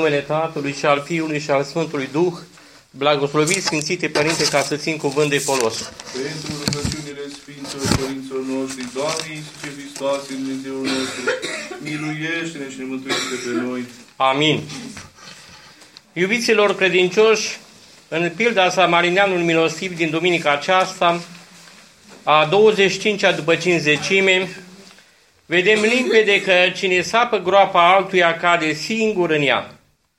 numele Tatălui și al Fiului și al Sfântului Duh, blagosloviți Sfințite Părinte, ca să țin cuvânt de folos. Pentru rugăciunile Sfinților Părinților noștri, Doamne Iisuse Hristoase, Dumnezeul nostru, miluiește-ne și ne mântuiește pe noi. Amin. Iubiților credincioși, în pilda Samarineanului milostiv din duminica aceasta, a 25-a după Cincizecime, vedem limpede că cine sapă groapa altuia cade singur în ea.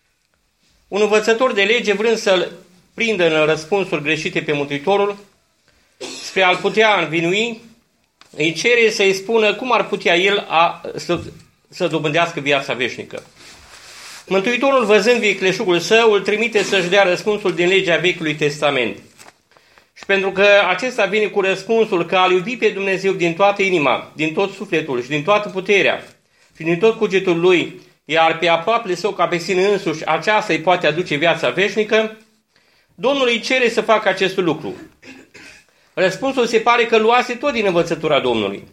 Un învățător de lege, vrând să-l prindă în răspunsuri greșite pe Mântuitorul, spre a-l putea învinui, îi cere să-i spună cum ar putea el să dobândească viața veșnică. Mântuitorul, văzând vicleșugul său, îl trimite să-și dea răspunsul din legea Vechiului Testament. Și pentru că acesta vine cu răspunsul că a-L iubi pe Dumnezeu din toată inima, din tot sufletul și din toată puterea și din tot cugetul lui, iar pe aproapele său ca pe sine însuși, aceasta îi poate aduce viața veșnică, Domnul îi cere să facă acest lucru. Răspunsul se pare că luase tot din învățătura Domnului.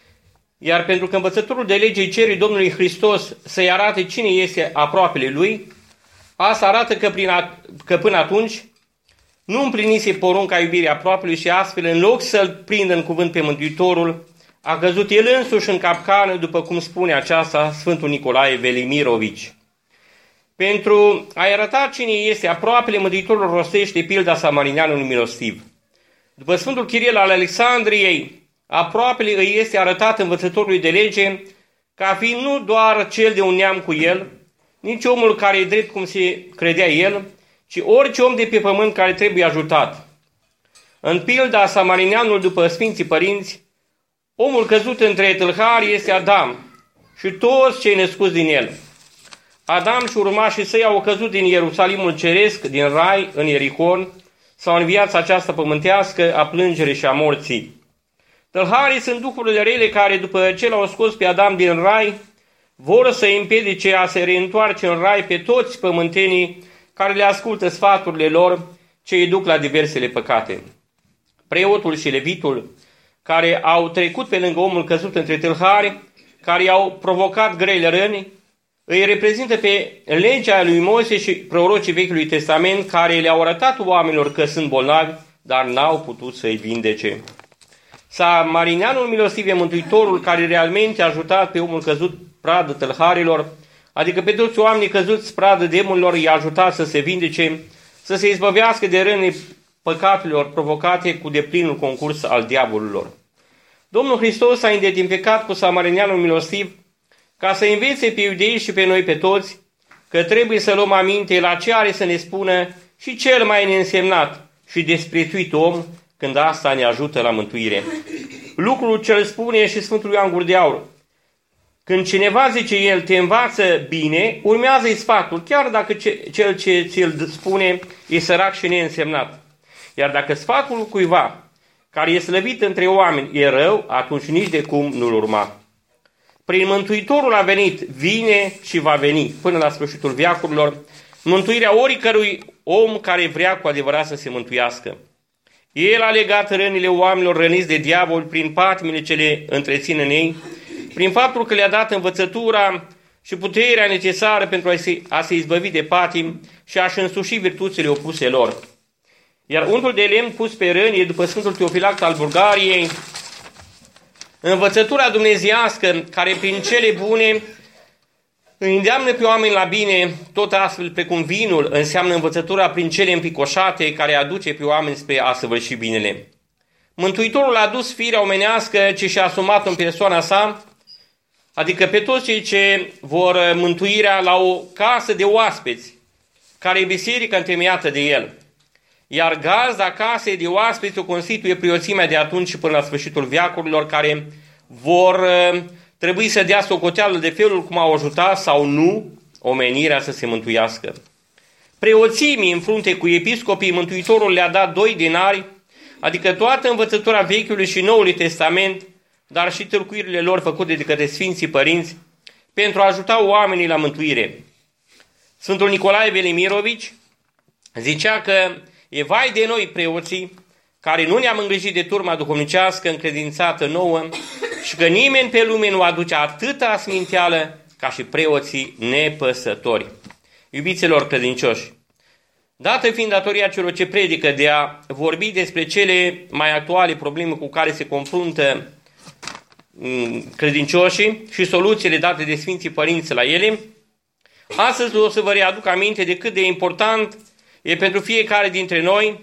Iar pentru că învățătorul de lege îi cere Domnului Hristos să-i arate cine este aproapele lui, asta arată că până atunci nu împlinise porunca iubirii aproapelui și astfel, în loc să-l prindă în cuvânt pe Mântuitorul, a căzut el însuși în capcană, după cum spune aceasta Sfântul Nicolae Velimirovici. Pentru a-i arăta cine este aproapele, Mântuitorul rostește pilda Samarineanului milostiv. După Sfântul Chiril al Alexandriei, aproapele îi este arătat învățătorului de lege ca fiind nu doar cel de un neam cu el, nici omul care e drept cum se credea el, ci orice om de pe pământ care trebuie ajutat. În pilda Samarineanul după Sfinții Părinți, omul căzut între tâlhari este Adam și toți cei născuți din el. Adam și urmașii săi au căzut din Ierusalimul Ceresc, din Rai, în Ierihon, sau în viața aceasta pământească a plângerii și a morții. Tâlharii sunt duhurile rele care, după ce l-au scos pe Adam din Rai, vor să îi împiedice a se reîntoarce în Rai pe toți pământenii care le ascultă sfaturile lor ce îi duc la diversele păcate. Preotul și levitul, care au trecut pe lângă omul căzut între tâlhari, care i-au provocat grele răni, îi reprezintă pe legea lui Moise și prorocii Vechiului Testament, care le-au arătat oamenilor că sunt bolnavi, dar n-au putut să-i vindece. Samarineanul milostiv e Mântuitorul care realmente a ajutat pe omul căzut pradă tâlharilor, adică pe toți oamenii căzuți pradă demonilor, i-a ajutat să se vindece, să se izbăvească de rănile păcatelor provocate cu deplinul concurs al diavolilor. Domnul Hristos s-a identificat cu Samarineanul milostiv ca să învețe pe iudei și pe noi pe toți că trebuie să luăm aminte la ce are să ne spună și cel mai neînsemnat și desprețuit om, când asta ne ajută la mântuire. Lucrul ce îl spune și Sfântul Ioan Gură de Aur: când cineva, zice el, te învață bine, urmează-i sfatul, chiar dacă cel ce ți-l spune e sărac și neînsemnat. Iar dacă sfatul cuiva care e slăvit între oameni e rău, atunci nici de cum nu-l urma. Prin Mântuitorul a venit, vine și va veni până la sfârșitul veacurilor mântuirea oricărui om care vrea cu adevărat să se mântuiască. El a legat rănile oamenilor răniți de diavol prin patimile ce le întrețin în ei, prin faptul că le-a dat învățătura și puterea necesară pentru a se izbăvi de patim și a-și însuși virtuțile opuse lor. Iar unghiul de lemn pus pe răni, după Sfântul Teofilact al Bulgariei, învățătura dumnezeiască care prin cele bune îi îndeamnă pe oameni la bine, tot astfel precum vinul înseamnă învățătura prin cele împicoșate care aduce pe oameni spre a săvârși binele. Mântuitorul a dus firea omenească ce și-a asumat în persoana sa, adică pe toți cei ce vor mântuirea, la o casă de oaspeți, care e biserica întemeiată de el. Iar gazda casei de oaspeți o constituie preoțimea de atunci și până la sfârșitul veacurilor, care vor trebui să dea socoteală de felul cum au ajutat sau nu omenirea să se mântuiască. Preoțimii în frunte cu episcopii, Mântuitorul le-a dat 2 denari, adică toată învățătura Vechiului și Noului Testament, dar și tâlcuirile lor făcute de către Sfinții Părinți, pentru a ajuta oamenii la mântuire. Sfântul Nicolae Velimirovici zicea că e vai de noi preoții, care nu ne-am îngrijit de turma duhovnicească încredințată nouă și că nimeni pe lume nu aduce atâta sminteală ca și preoții nepăsători. Iubiților credincioși, dată fiind datoria celor ce predică de a vorbi despre cele mai actuale probleme cu care se confruntă credincioșii și soluțiile date de Sfinții Părinți la ele, astăzi o să vă readuc aminte de cât de important e pentru fiecare dintre noi,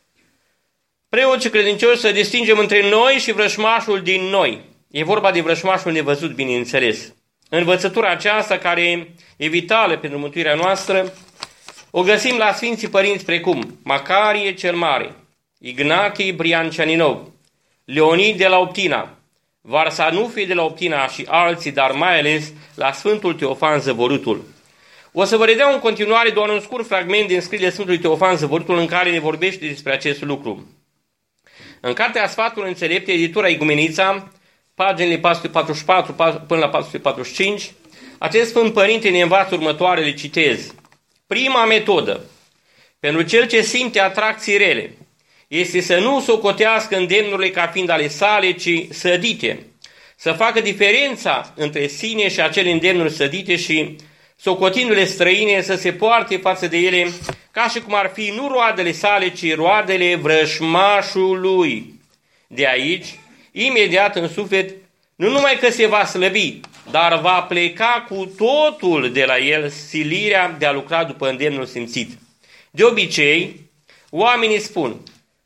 preoți și credincioși, să distingem între noi și vrășmașul din noi. E vorba de vrășmașul nevăzut, bineînțeles. Învățătura aceasta, care e vitală pentru mântuirea noastră, o găsim la Sfinții Părinți precum Macarie cel Mare, Ignatie Briancianinov, Leonid de la Optina, Varsanufie de la Optina și alții, dar mai ales la Sfântul Teofan Zăvorâtul. O să vă redau în continuare doar un scurt fragment din scrierile Sfântului Teofan Zăvorâtul în care ne vorbește despre acest lucru. În Cartea Sfatului Înțelept, editura Igumenița, paginile 444 până la 445, acest Sfânt Părinte ne învață următoarele, citez. Prima metodă pentru cel ce simte atracții rele este să nu socotească îndemnurile ca fiind ale sale, ci sădite, să facă diferența între sine și acele îndemnuri sădite și, socotindu-le străine, să se poarte față de ele ca și cum ar fi nu roadele sale, ci roadele vrășmașului. De aici, imediat în suflet, nu numai că se va slăbi, dar va pleca cu totul de la el silirea de a lucra după îndemnul simțit. De obicei, oamenii spun,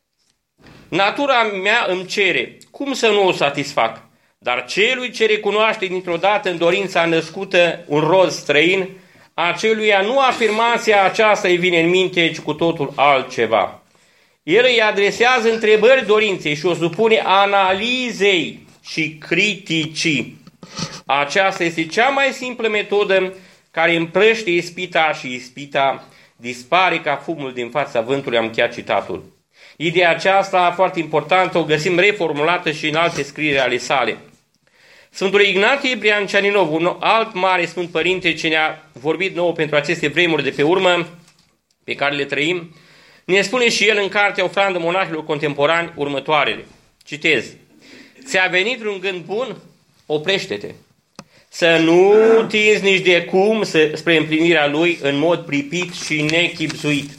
natura mea îmi cere, cum să nu o satisfac? Dar celui ce recunoaște dintr-o dată în dorința născută un roz străin, aceluia nu afirmația aceasta îi vine în minte, ci cu totul altceva. El îi adresează întrebări dorinței și o supune analizei și criticii. Aceasta este cea mai simplă metodă care împrăște ispita și ispita dispare ca fumul din fața vântului. Am încheiat citatul. Ideea aceasta, foarte importantă, o găsim reformulată și în alte scrieri ale sale. Sfântul Ignatie Briancianinov, un alt mare Sfânt Părinte ce ne-a vorbit nouă pentru aceste vremuri de pe urmă, pe care le trăim, ne spune și el în cartea Ofrandă monahilor contemporani următoarele. Citez. Ți-a venit un gând bun? Oprește-te. Să nu tinzi nici de cum spre împlinirea lui în mod pripit și nechibzuit.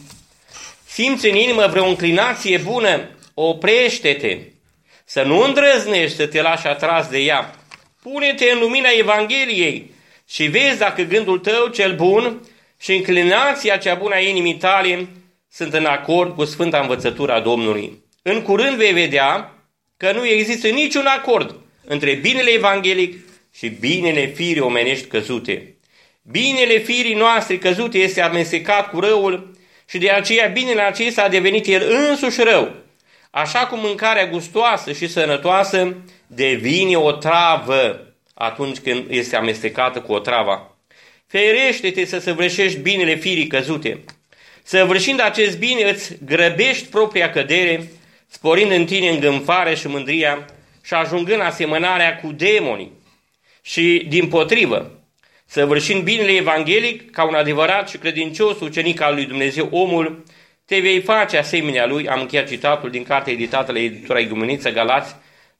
Simți în inimă vreo înclinație bună? Oprește-te. Să nu îndrăznești să te lași atras de ea. Pune-te în lumina Evangheliei și vezi dacă gândul tău cel bun și înclinația cea bună a inimii tale sunt în acord cu Sfânta Învățătura Domnului. În curând vei vedea că nu există niciun acord între binele evanghelic și binele firii omenești căzute. Binele firii noastre căzute este amestecat cu răul și de aceea binele acesta a devenit el însuși rău. Așa cum mâncarea gustoasă și sănătoasă devine o travă atunci când este amestecată cu o travă. Ferește-te să săvârșești binele firii căzute. Săvârșind acest bine îți grăbești propria cădere, sporind în tine îngânfarea și mândria și ajungând asemănarea cu demonii. Și dimpotrivă, săvârșind binele evanghelic, ca un adevărat și credincios ucenic al lui Dumnezeu, omul, te vei face asemenea lui. Am încheiat citatul din cartea editată la editura Igumeniță, Galați,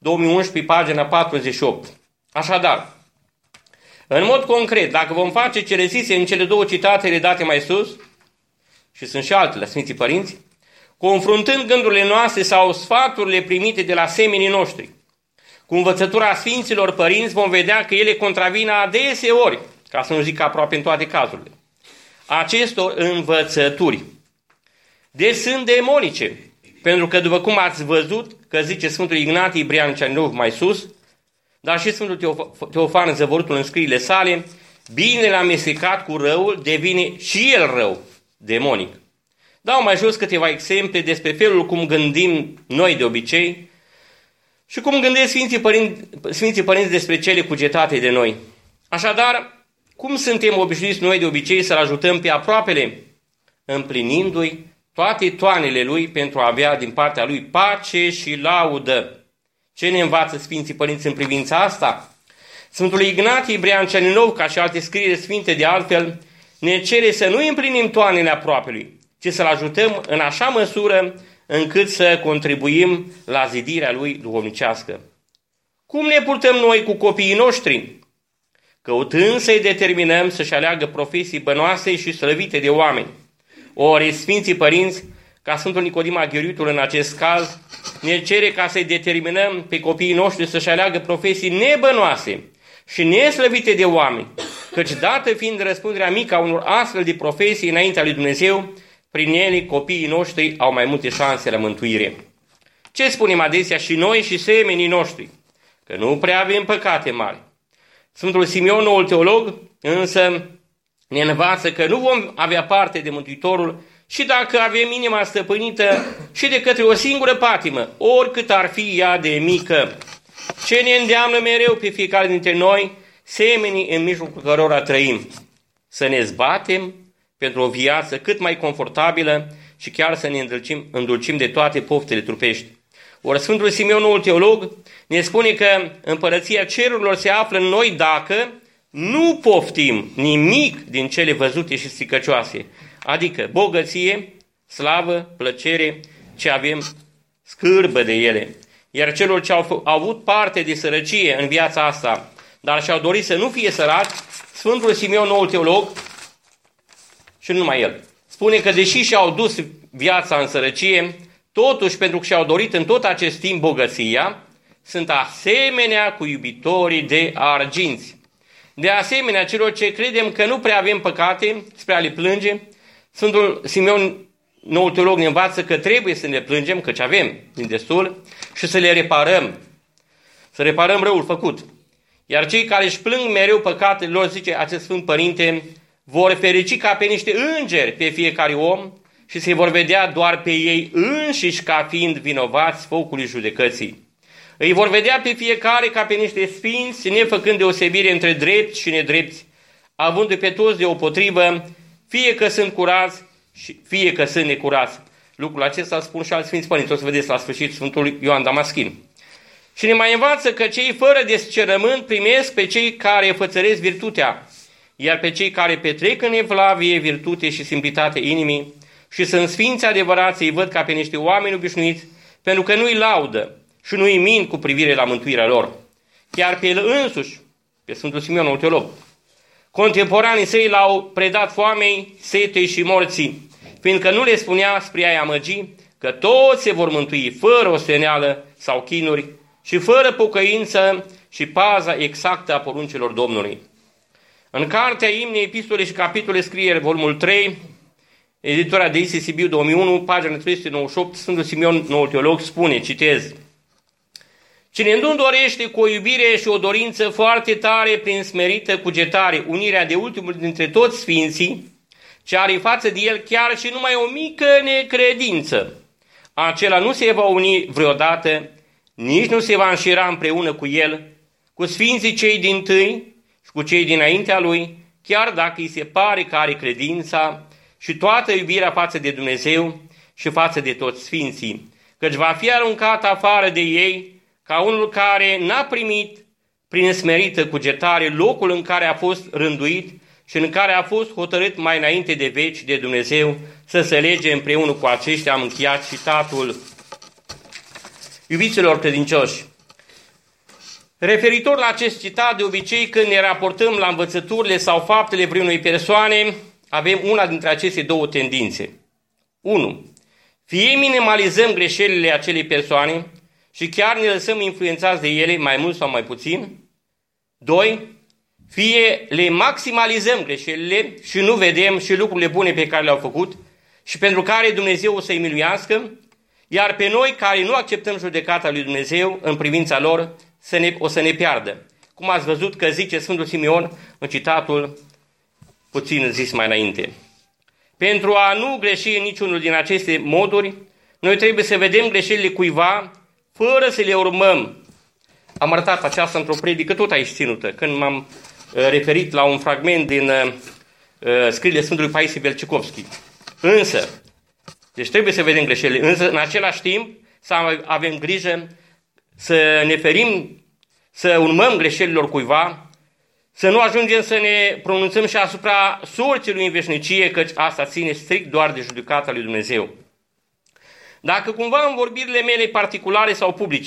2011, pagina 48. Așadar, în mod concret, dacă vom face cele zise în cele două citate redate mai sus, și sunt și altele la Sfinții Părinți, confruntând gândurile noastre sau sfaturile primite de la semenii noștri, cu învățătura Sfinților Părinți, vom vedea că ele contravin adeseori, ca să nu zic aproape în toate cazurile, acestor învățături. Deci sunt demonice, pentru că după cum ați văzut, că zice Sfântul Ignatie Briancianinov mai sus, dar și Sfântul Teofan Zăvorâtul în scrierile sale, binele amestecat cu răul devine și el rău, demonic. Dau mai jos câteva exemple despre felul cum gândim noi de obicei și cum gândesc Sfinții Părinți despre cele cugetate de noi. Așadar, cum suntem obișnuiți noi de obicei să-L ajutăm pe aproapele? Împlinindu-i toate toanele Lui pentru a avea din partea Lui pace și laudă. Ce ne învață Sfinții Părinți în privința asta? Sfântul Ignatie Briancianinov, ca și alte scrieri sfinte de altfel, ne cere să nu împlinim toanele aproapelui, ci să-L ajutăm în așa măsură încât să contribuim la zidirea Lui duhovnicească. Cum ne purtăm noi cu copiii noștri? căutând să-i determinăm să-și aleagă profesii bănoase și slăvite de oameni. Ori Sfinții Părinți, ca Sfântul Nicodim Aghioritul în acest caz, ne cere ca să-i determinăm pe copiii noștri să-și aleagă profesii nebănoase și neslăvite de oameni, căci dată fiind răspunderea mică a unor astfel de profesii înaintea lui Dumnezeu, prin ele copiii noștri au mai multe șanse la mântuire. Ce spunem adesea și noi și semenii noștri? Că nu prea avem păcate mari. Sfântul Simeon, noul teolog, însă ne învață că nu vom avea parte de Mântuitorul și dacă avem inima stăpânită și de către o singură patimă, oricât ar fi ea de mică. Ce ne îndeamnă mereu pe fiecare dintre noi, semenii în mijlocul cărora trăim? Să ne zbatem pentru o viață cât mai confortabilă și chiar să ne îndulcim de toate poftele trupești. Ori Sfântul Simeon, noul teolog, ne spune că împărăția cerurilor se află în noi dacă nu poftim nimic din cele văzute și stricăcioase, adică bogăție, slavă, plăcere, ce avem scârbă de ele. Iar celor ce au avut parte de sărăcie în viața asta, dar și-au dorit să nu fie săraci, Sfântul Simeon, noul teolog, și nu numai el, spune că deși și-au dus viața în sărăcie, totuși pentru că și-au dorit în tot acest timp bogăția, sunt asemenea cu iubitorii de arginți. De asemenea, celor ce credem că nu prea avem păcate spre a le plânge, Sfântul Simeon, noul teolog, ne învață că trebuie să ne plângem, căci avem din destul, și să le reparăm, să reparăm răul făcut. Iar cei care își plâng mereu păcatele lor, zice acest Sfânt Părinte, vor ferici ca pe niște îngeri pe fiecare om și se vor vedea doar pe ei înșiși ca fiind vinovați focului judecății. Îi vor vedea pe fiecare ca pe niște sfinți, nefăcând deosebire între drepți și nedrepți, avându-i pe toți deopotrivă, fie că sunt curați, fie că sunt necurați. Lucrul acesta spun și alți Sfinți Părinți, o să vedeți la sfârșit Sfântul Ioan Damaschin. Și ne mai învață că cei fără descerământ primesc pe cei care fățăresc virtutea, iar pe cei care petrec în evlavie, virtute și simplitate inimii și sunt sfinți adevărați, îi văd ca pe niște oameni obișnuiți, pentru că nu-i laudă și nu-i mint cu privire la mântuirea lor. Chiar pe el însuși, pe Sfântul Simeon, noul teolog, contemporanii săi l-au predat foamei, setei și morții, fiindcă nu le spunea spre a-i amăgi că toți se vor mântui fără osteneală sau chinuri și fără pocăință și paza exactă a poruncilor Domnului. În cartea Imne, Epistole și Capitole scrie volumul 3, editura de ISI Sibiu 2001, pagina 398, Sfântul Simeon, noul teolog, spune, citez: Cine nu dorește cu o iubire și o dorință foarte tare prin smerită cugetare unirea de ultimul dintre toți sfinții, ce are față de el chiar și numai o mică necredință, acela nu se va uni vreodată, nici nu se va înșira împreună cu el, cu sfinții cei dintâi și cu cei dinaintea lui, chiar dacă îi se pare că are credința și toată iubirea față de Dumnezeu și față de toți sfinții, căci va fi aruncat afară de ei ca unul care n-a primit prin smerită cugetare locul în care a fost rânduit și în care a fost hotărât mai înainte de veci de Dumnezeu să se lege împreună cu aceștia. Am încheiat citatul. Iubiților credincioși, referitor la acest citat, de obicei când ne raportăm la învățăturile sau faptele vreunei persoane, avem una dintre aceste două tendințe. 1. Fie minimalizăm greșelile acelei persoane și chiar ne lăsăm influențați de ele, mai mult sau mai puțin. 2. Fie le maximalizăm greșelile și nu vedem și lucrurile bune pe care le-au făcut și pentru care Dumnezeu o să-i miluiască, iar pe noi care nu acceptăm judecata lui Dumnezeu în privința lor o să ne piardă. Cum ați văzut că zice Sfântul Simeon în citatul puțin zis mai înainte. Pentru a nu greși în niciunul din aceste moduri, noi trebuie să vedem greșelile cuiva fără să le urmăm. Am arătat aceasta într-o predică tot aici ținută, când m-am referit la un fragment din scrierile Sfântului Paisie Belcicovski. Însă, deci trebuie să vedem greșelile, însă în același timp să avem grijă să ne ferim, să urmăm greșelilor cuiva, să nu ajungem să ne pronunțăm și asupra sorții lui în veșnicie, căci asta ține strict doar de judecata lui Dumnezeu. Dacă cumva în vorbirile mele particulare sau publice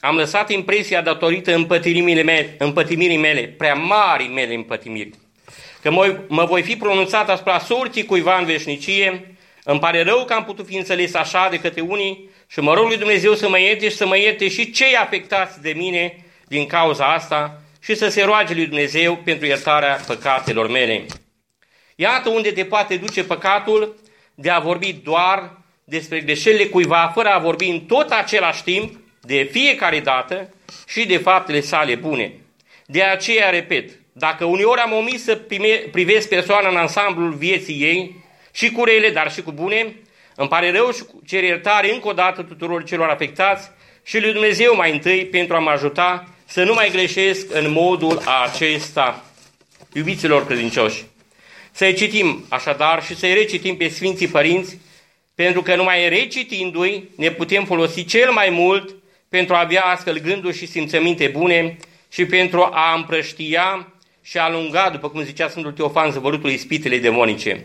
am lăsat impresia datorită împătimirii mele, prea mari mele împătimiri, că mă voi fi pronunțat asupra sorții cuiva în veșnicie. Îmi pare rău că am putut fi înțeles așa de către unii și mă rog lui Dumnezeu să mă ierte și să mă ierte și cei afectați de mine din cauza asta și să se roage lui Dumnezeu pentru iertarea păcatelor mele. Iată unde te poate duce păcatul de a vorbi doar despre greșelile cuiva, fără a vorbi în tot același timp, de fiecare dată, și de faptele sale bune. De aceea, repet, dacă uneori am omis să privesc persoana în ansamblul vieții ei, și cu rele, dar și cu bune, îmi pare rău și cer iertare încă o dată tuturor celor afectați și lui Dumnezeu mai întâi pentru a mă ajuta să nu mai greșesc în modul acesta. Iubiților credincioși, să-i citim așadar și să-i recitim pe Sfinții Părinți, pentru că numai recitindu-i ne putem folosi cel mai mult pentru a avea astfel gânduri și simțăminte bune și pentru a împrăștia și a alunga, după cum zicea Sfântul Teofan, zăvălutul ispitele demonice.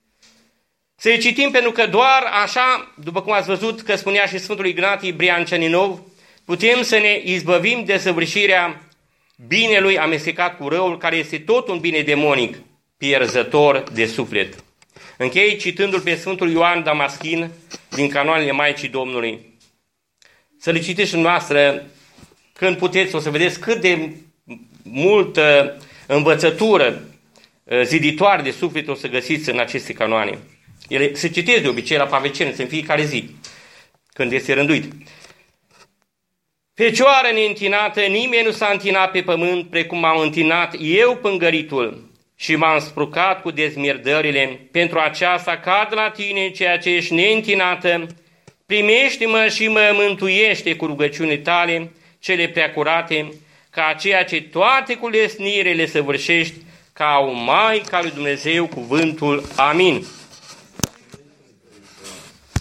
Să-i citim pentru că doar așa, după cum ați văzut că spunea și Sfântul Ignatie Briancianinov, putem să ne izbăvim de săvârșirea binelui amestecat cu răul, care este tot un bine demonic, pierzător de suflet. Închei citându-l pe Sfântul Ioan Damaschin din Canoanele Maicii Domnului. Să le citiți și noastră când puteți, o să vedeți cât de multă învățătură ziditoare de suflet o să găsiți în aceste canoane. Ele se citesc de obicei la Paveceniță în fiecare zi, când este rânduit. Fecioară neîntinată, nimeni nu s-a întinat pe pământ precum m-am întinat eu pângăritul și m-am sprucat cu dezmierdările. Pentru aceasta cad la tine, ceea ce ești neîntinată, primește-mă și mă mântuiește cu rugăciunile tale, cele preacurate, ca ceea ce toate cu lesnire le săvârșești, ca o Maică a lui Dumnezeu, cuvântul. Amin.